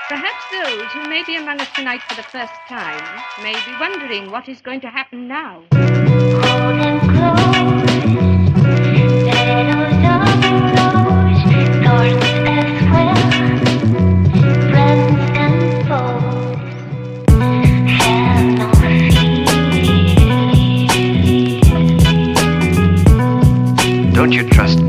Perhaps those who may be among us tonight for the first time may be wondering what is going to happen now. Hold him close, petals of a rose, thorns as well, friends and foes have no fear. Don't you trust